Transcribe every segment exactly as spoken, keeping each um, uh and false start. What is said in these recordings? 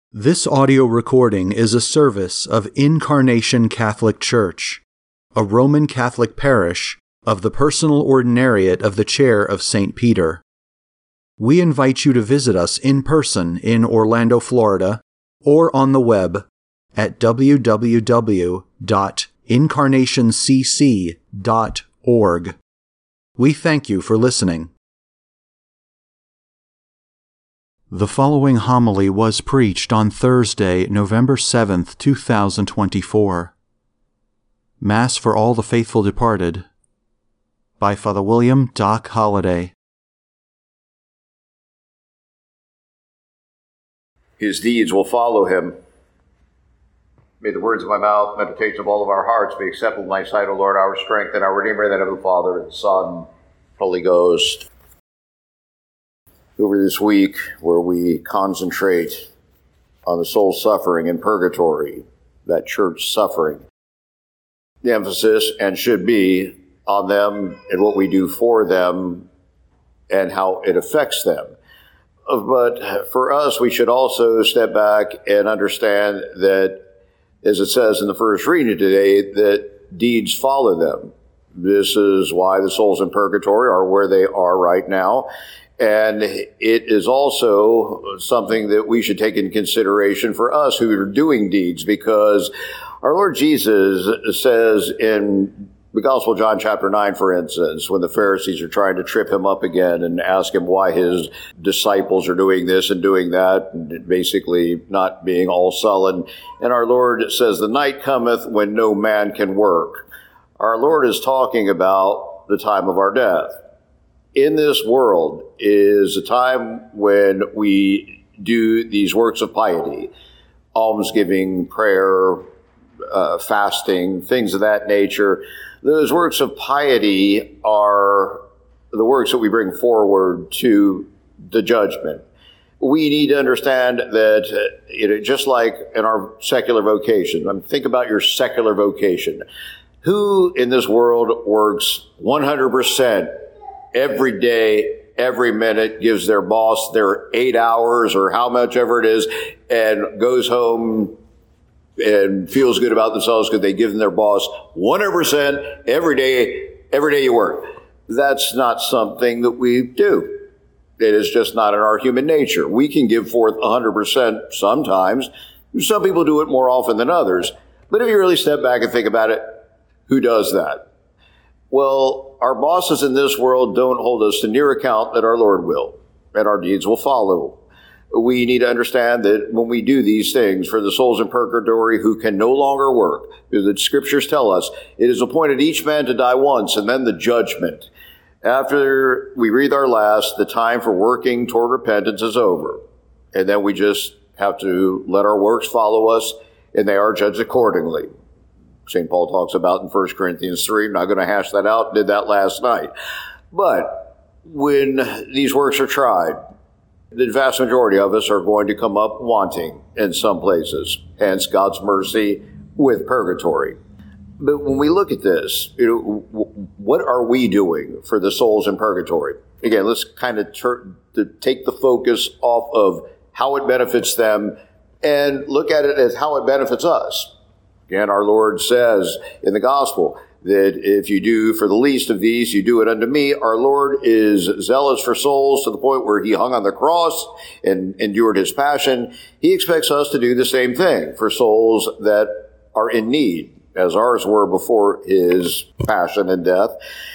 This audio recording is a service of Incarnation Catholic Church, a Roman Catholic parish of the Personal Ordinariate of the Chair of Saint Peter. We invite you to visit us in person in Orlando, Florida, or on the web at w w w dot incarnation c c dot org. We thank you for listening. The following homily was preached on Thursday, November seventh, two thousand twenty-four. Mass for all the faithful departed by Father William Doc Holliday. His deeds will follow him. May the words of my mouth, meditation of all of our hearts be acceptable in thy sight, O Lord, our strength and our Redeemer, in the name of the Father, and the Son, Holy Ghost. Over this week, where we concentrate on the soul's suffering in purgatory, that church suffering, the emphasis and should be on them and what we do for them and how it affects them. But for us, we should also step back and understand that, as it says in the first reading today, that deeds follow them. This is why the souls in purgatory are where they are right now. And it is also something that we should take into consideration for us who are doing deeds, because our Lord Jesus says in the Gospel of John chapter nine, for instance, when the Pharisees are trying to trip him up again and ask him why his disciples are doing this and doing that, and basically not being all sullen. And our Lord says, the night cometh when no man can work. Our Lord is talking about the time of our death. In this world is a time when we do these works of piety, almsgiving, prayer, uh, fasting, things of that nature. Those works of piety are the works that we bring forward to the judgment. We need to understand that, uh, you know, just like in our secular vocation, I mean, think about your secular vocation. Who in this world works one hundred percent every day, every minute, gives their boss their eight hours or how much ever it is, and goes home and feels good about themselves because they give them their boss one hundred percent every day, every day you work? That's not something that we do. It is just not in our human nature. We can give forth one hundred percent sometimes. Some people do it more often than others. But if you really step back and think about it, who does that? Well, our bosses in this world don't hold us to near account that our Lord will, and our deeds will follow. We need to understand that when we do these things for the souls in purgatory who can no longer work, because the scriptures tell us it is appointed each man to die once and then the judgment. After we breathe our last, the time for working toward repentance is over. And then we just have to let our works follow us, and they are judged accordingly. Saint Paul talks about in First Corinthians three. I'm not going to hash that out. Did that last night. But when these works are tried, the vast majority of us are going to come up wanting in some places. Hence God's mercy with purgatory. But when we look at this, you know, what are we doing for the souls in purgatory? Again, let's kind of tur- to take the focus off of how it benefits them and look at it as how it benefits us. Again, our Lord says in the gospel that if you do for the least of these, you do it unto me. Our Lord is zealous for souls to the point where he hung on the cross and endured his passion. He expects us to do the same thing for souls that are in need, as ours were before his passion and death.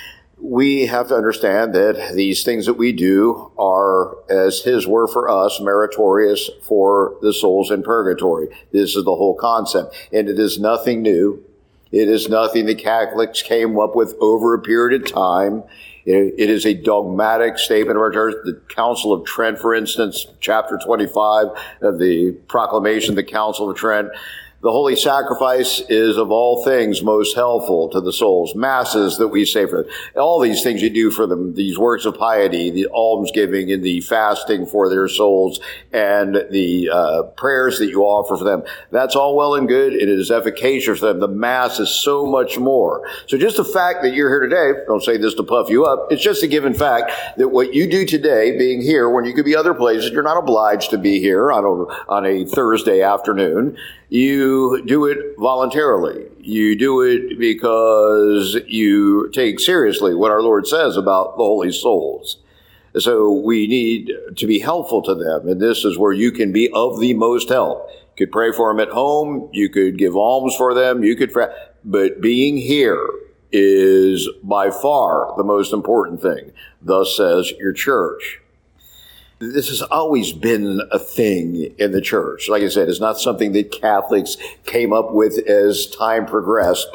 We have to understand that these things that we do are, as his were for us, meritorious for the souls in purgatory. This is the whole concept. And it is nothing new. It is nothing the Catholics came up with over a period of time. It, it is a dogmatic statement of our church. The Council of Trent, for instance, chapter twenty-five of the Proclamation of the Council of Trent, The holy sacrifice is of all things most helpful to the souls. Masses that we say for them, all these things you do for them, these works of piety, the almsgiving and the fasting for their souls, and the uh, prayers that you offer for them, that's all well and good. It is efficacious for them. The Mass is so much more. So just the fact that you're here today, don't say this to puff you up, it's just a given fact that what you do today, being here, when you could be other places, you're not obliged to be here on a, on a Thursday afternoon. You do it voluntarily. You do it because you take seriously what our Lord says about the holy souls. So we need to be helpful to them, and this is where you can be of the most help. You could pray for them at home. You could give alms for them. You could, but being here is by far the most important thing. Thus says your church. This has always been a thing in the church. Like I said, it's not something that Catholics came up with as time progressed.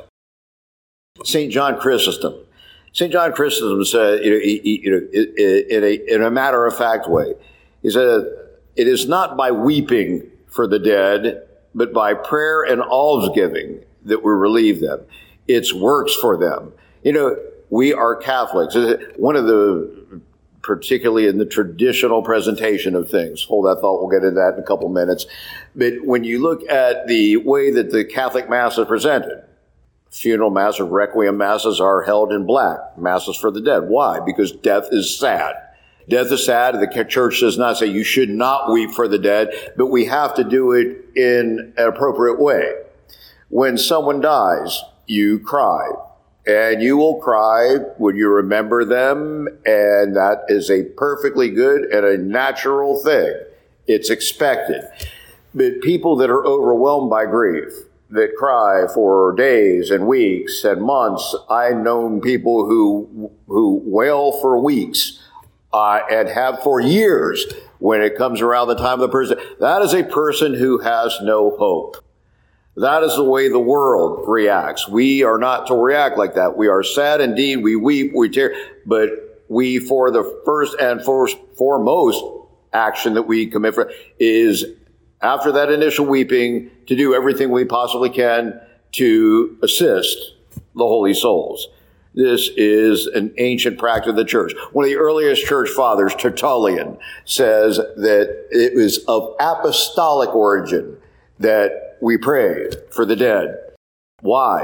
Saint John Chrysostom. Saint John Chrysostom said, you know, he, he, you know in, a, in a matter-of-fact way, he said, it is not by weeping for the dead, but by prayer and almsgiving that we relieve them. It's works for them. You know, we are Catholics. One of the particularly in the traditional presentation of things. Hold that thought. We'll get into that in a couple minutes. But when you look at the way that the Catholic Mass is presented, funeral Mass or Requiem Masses are held in black, Masses for the dead. Why? Because death is sad. Death is sad. The church does not say you should not weep for the dead, but we have to do it in an appropriate way. When someone dies, you cry. And you will cry when you remember them, and that is a perfectly good and a natural thing. It's expected. But people that are overwhelmed by grief, that cry for days and weeks and months, I've known people who who wail for weeks uh, and have for years when it comes around the time of the person. That is a person who has no hope. That is the way the world reacts. We are not to react like that. We are sad indeed. We weep, we tear, but we, for the first and first, foremost action that we commit for is after that initial weeping to do everything we possibly can to assist the holy souls. This is an ancient practice of the church. One of the earliest church fathers, Tertullian, says that it was of apostolic origin that we pray for the dead. Why?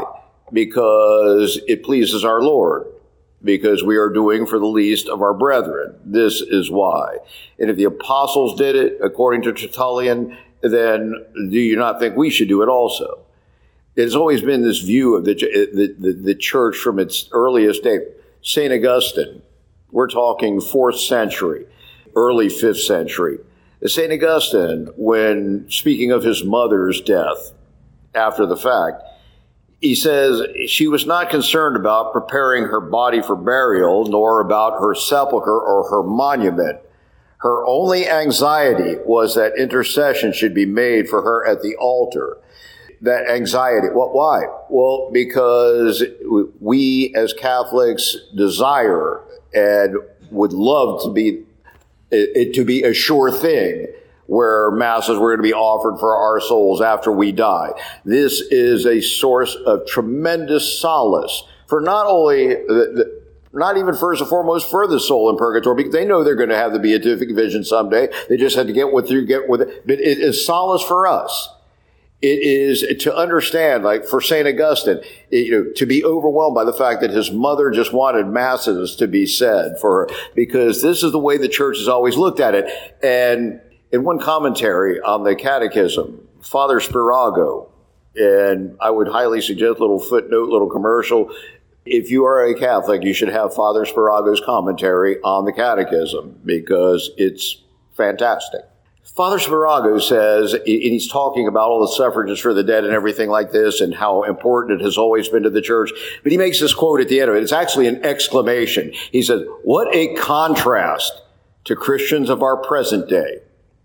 Because it pleases our Lord. Because we are doing for the least of our brethren. This is why. And if the apostles did it, according to Tertullian, then do you not think we should do it also? There's always been this view of the, the, the, the church from its earliest day. Saint Augustine, we're talking fourth century, early fifth century. Saint Augustine, when speaking of his mother's death after the fact, he says she was not concerned about preparing her body for burial, nor about her sepulcher or her monument. Her only anxiety was that intercession should be made for her at the altar. That anxiety, well, why? Well, because we as Catholics desire and would love to be it to be a sure thing where masses were going to be offered for our souls after we die. This is a source of tremendous solace for not only, the, the, not even first and foremost for the soul in purgatory, because they know they're going to have the beatific vision someday. They just had to get what through, get with it. But it is solace for us. It is to understand, like for Saint Augustine, it, you know, to be overwhelmed by the fact that his mother just wanted masses to be said for her, because this is the way the church has always looked at it. And in one commentary on the Catechism, Father Spirago, and I would highly suggest, little footnote, little commercial, if you are a Catholic, you should have Father Spirago's commentary on the Catechism, because it's fantastic. Father Spirago says, and he's talking about all the suffrages for the dead and everything like this and how important it has always been to the church. But he makes this quote at the end of it. It's actually an exclamation. He says, what a contrast to Christians of our present day.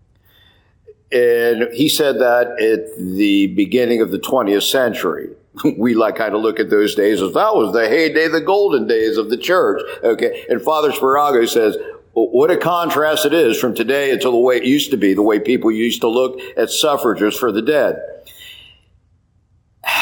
And he said that at the beginning of the twentieth century. We like kind of look at those days as that was the heyday, the golden days of the church. Okay. And Father Spirago says, what a contrast it is from today until the way it used to be, the way people used to look at suffrages for the dead.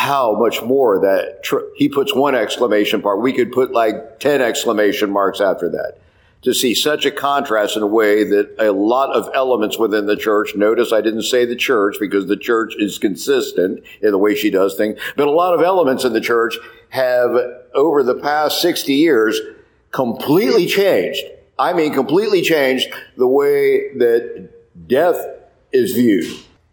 how much more that tr- he puts one exclamation mark. We could put like ten exclamation marks after that. To see such a contrast in a way that a lot of elements within the church, notice I didn't say the church because the church is consistent in the way she does things, but a lot of elements in the church have, over the past sixty years, completely changed. I mean, completely changed the way that death is viewed.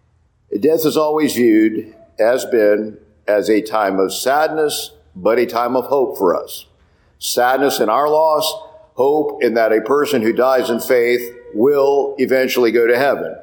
Death is always viewed, has been, as a time of sadness, but a time of hope for us. Sadness in our loss, hope in that a person who dies in faith will eventually go to heaven.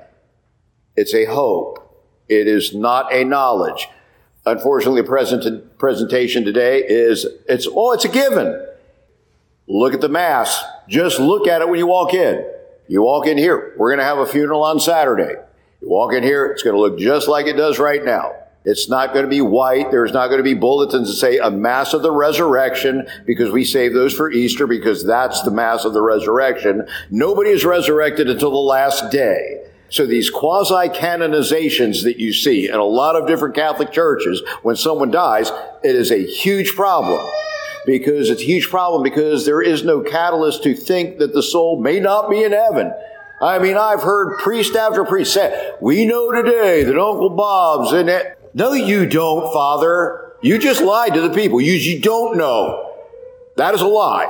It's a hope. It is not a knowledge. Unfortunately, the present presentation today is, it's, oh, it's a given. Look at the Mass. Just look at it when you walk in. You walk in here. We're going to have a funeral on Saturday. You walk in here, it's going to look just like it does right now. It's not going to be white. There's not going to be bulletins that say a Mass of the Resurrection, because we save those for Easter, because that's the Mass of the Resurrection. Nobody is resurrected until the last day. So these quasi-canonizations that you see in a lot of different Catholic churches, when someone dies, it is a huge problem. Because it's a huge problem because there is no catalyst to think that the soul may not be in heaven. I mean, I've heard priest after priest say, we know today that Uncle Bob's in it. No, you don't, Father. You just lied to the people. You, you don't know. That is a lie.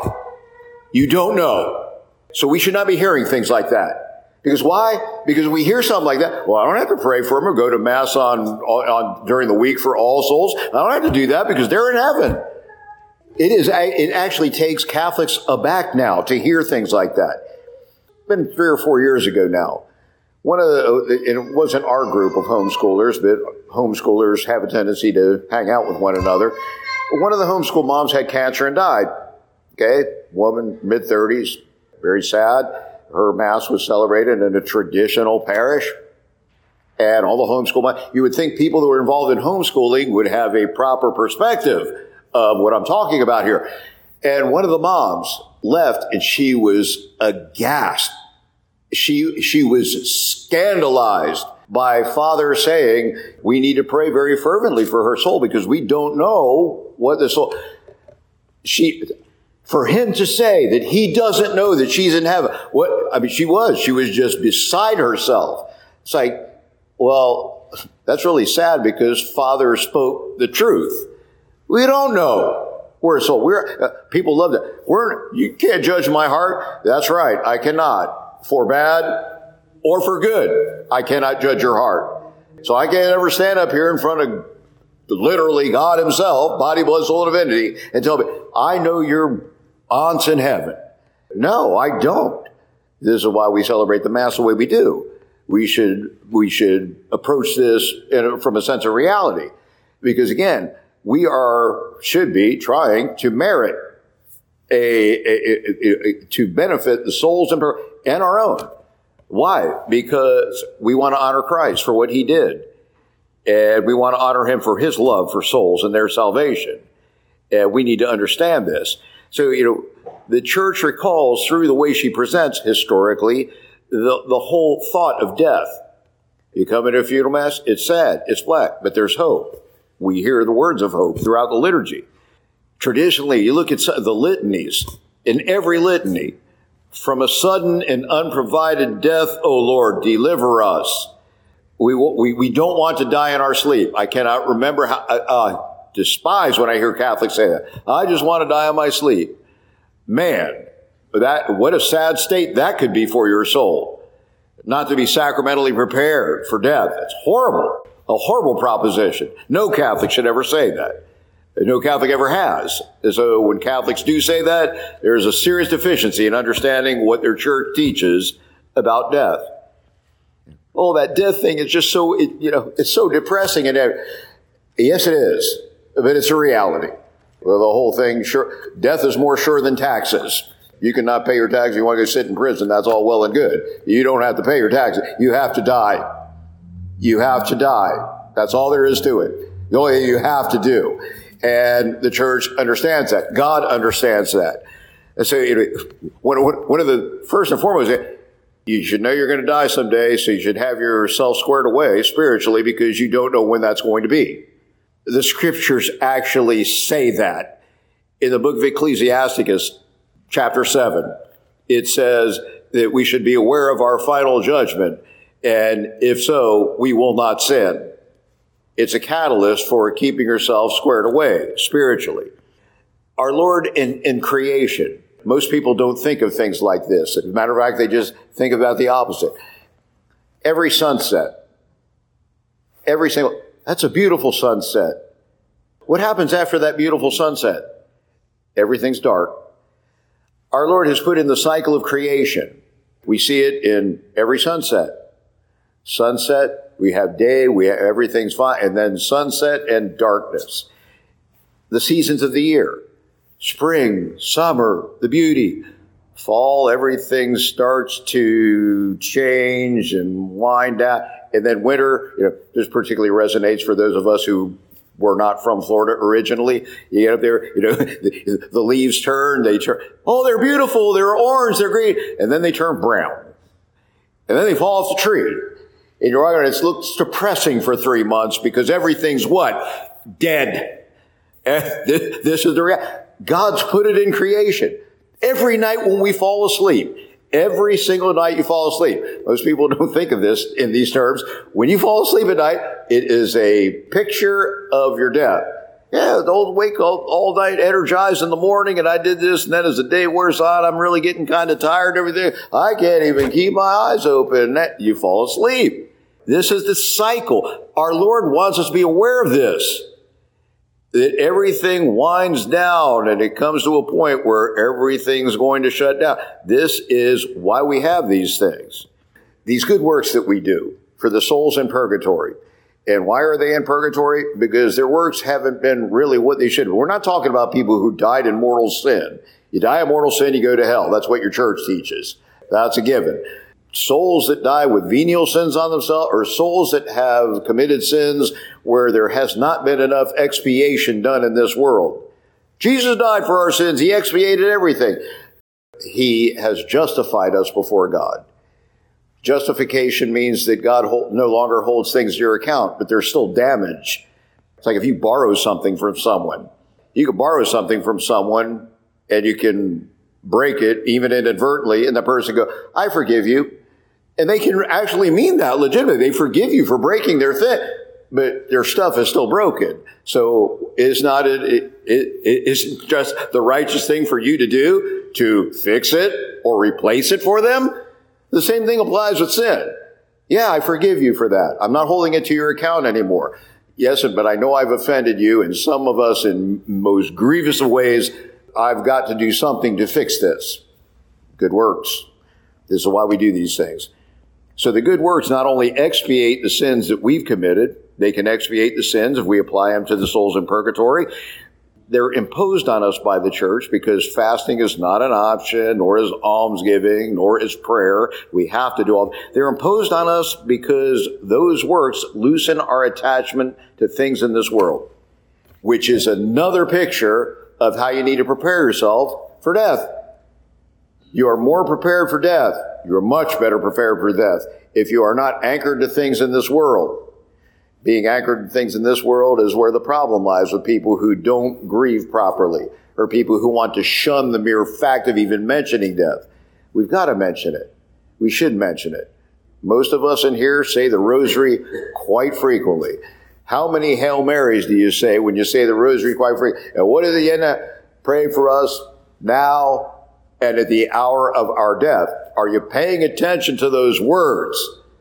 You don't know. So we should not be hearing things like that. Because why? Because we hear something like that. Well, I don't have to pray for them or go to Mass on, on during the week for all souls. I don't have to do that because they're in heaven. It is. It actually takes Catholics aback now to hear things like that. It's been three or four years ago now. One of the, it wasn't our group of homeschoolers, but homeschoolers have a tendency to hang out with one another. One of the homeschool moms had cancer and died. Okay, woman, mid thirties, very sad. Her Mass was celebrated in a traditional parish. And all the homeschool moms, you would think people who were involved in homeschooling would have a proper perspective of what I'm talking about here. And one of the moms left and she was aghast. She, she was scandalized by Father saying, we need to pray very fervently for her soul because we don't know what the soul, she, for him to say that he doesn't know that she's in heaven. What, I mean, she was, she was just beside herself. It's like, well, that's really sad because Father spoke the truth. We don't know. We're so we're uh, people love that. We're you can't judge my heart. That's right. I cannot. For bad or for good, I cannot judge your heart. So I can't ever stand up here in front of literally God himself, body, blood, soul, and divinity, and tell me, I know your aunt's in heaven. No, I don't. This is why we celebrate the Mass the way we do. We should we should approach this in a, from a sense of reality, because again, we are, should be trying to merit a, a, a, a to benefit the souls and, and our own. Why? Because we want to honor Christ for what he did. And we want to honor him for his love for souls and their salvation. And we need to understand this. So, you know, the church recalls through the way she presents historically the, the whole thought of death. You come into a funeral mass, it's sad, it's black, but there's hope. We hear the words of hope throughout the liturgy. Traditionally, you look at the litanies. In every litany, from a sudden and unprovided death, O Lord, deliver us. We, we, we don't want to die in our sleep. I cannot remember how, I uh, despise when I hear Catholics say that. I just want to die in my sleep. Man, that, what a sad state that could be for your soul. Not to be sacramentally prepared for death. It's horrible. A horrible proposition. No Catholic should ever say that. No Catholic ever has. So when Catholics do say that, there's a serious deficiency in understanding what their church teaches about death. Oh, that death thing is just so, it, you know, it's so depressing. And yes, it is, but it's a reality. Well, the whole thing, sure, death is more sure than taxes. You cannot pay your taxes. You want to go sit in prison. That's all well and good. You don't have to pay your taxes. You have to die. You have to die. That's all there is to it. The only thing you have to do. And the church understands that. God understands that. And so, you know, one, one of the first and foremost, you should know you're going to die someday, so you should have yourself squared away spiritually because you don't know when that's going to be. The scriptures actually say that. In the book of Ecclesiasticus, chapter seven, it says that we should be aware of our final judgment, and if so, we will not sin. It's a catalyst for keeping yourself squared away spiritually. Our Lord in, in creation, most people don't think of things like this. As a matter of fact, they just think about the opposite. Every sunset, every single, that's a beautiful sunset. What happens after that beautiful sunset? Everything's dark. Our Lord has put in the cycle of creation. We see it in every sunset. Sunset, we have day, we have, everything's fine, and then sunset and darkness. The seasons of the year. Spring, summer, the beauty. Fall, everything starts to change and wind down. And then winter, you know, this particularly resonates for those of us who were not from Florida originally. You get up there, you know, the, the leaves turn, they turn, oh, they're beautiful, they're orange, they're green, and then they turn brown. And then they fall off the tree. And you're right, it looks depressing for three months because everything's what? Dead. This, this is the reality. God's put it in creation. Every night when we fall asleep, every single night you fall asleep. Most people don't think of this in these terms. When you fall asleep at night, it is a picture of your death. Yeah, the old wake all, all night, energized in the morning, and I did this, and then as the day wears on, I'm really getting kind of tired and everything. I can't even keep my eyes open. You fall asleep. This is the cycle. Our Lord wants us to be aware of this. That everything winds down and it comes to a point where everything's going to shut down. This is why we have these things. These good works that we do for the souls in purgatory. And why are they in purgatory? Because their works haven't been really what they should be. We're not talking about people who died in mortal sin. You die in mortal sin, you go to hell. That's what your church teaches. That's a given. Souls that die with venial sins on themselves, or souls that have committed sins where there has not been enough expiation done in this world. Jesus died for our sins. He expiated everything. He has justified us before God. Justification means that God hold, no longer holds things to your account, but there's still damage. It's like if you borrow something from someone. You can borrow something from someone and you can break it, even inadvertently, and the person go, I forgive you. And they can actually mean that legitimately. They forgive you for breaking their thing, but their stuff is still broken. So it's not, it, it, it, it's just the righteous thing for you to do to fix it or replace it for them. The same thing applies with sin. Yeah, I forgive you for that. I'm not holding it to your account anymore. Yes, but I know I've offended you, and some of us in most grievous of ways, I've got to do something to fix this. Good works. This is why we do these things. So the good works not only expiate the sins that we've committed, they can expiate the sins if we apply them to the souls in purgatory. They're imposed on us by the church because fasting is not an option, nor is almsgiving, nor is prayer. We have to do all. They're imposed on us because those works loosen our attachment to things in this world, which is another picture of how you need to prepare yourself for death. You are more prepared for death. You are much better prepared for death if you are not anchored to things in this world. Being anchored to things in this world is where the problem lies with people who don't grieve properly, or people who want to shun the mere fact of even mentioning death. We've got to mention it. We should mention it. Most of us in here say the rosary quite frequently. How many Hail Marys do you say when you say the rosary quite frequently? And what is the end of pray for us now and at the hour of our death? Are you paying attention to those words?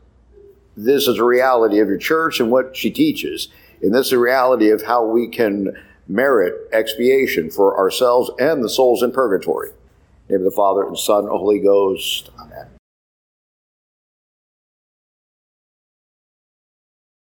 This is a reality of your church and what she teaches. And this is a reality of how we can merit expiation for ourselves and the souls in purgatory. In the name of the Father, and Son, and Holy Ghost. Amen.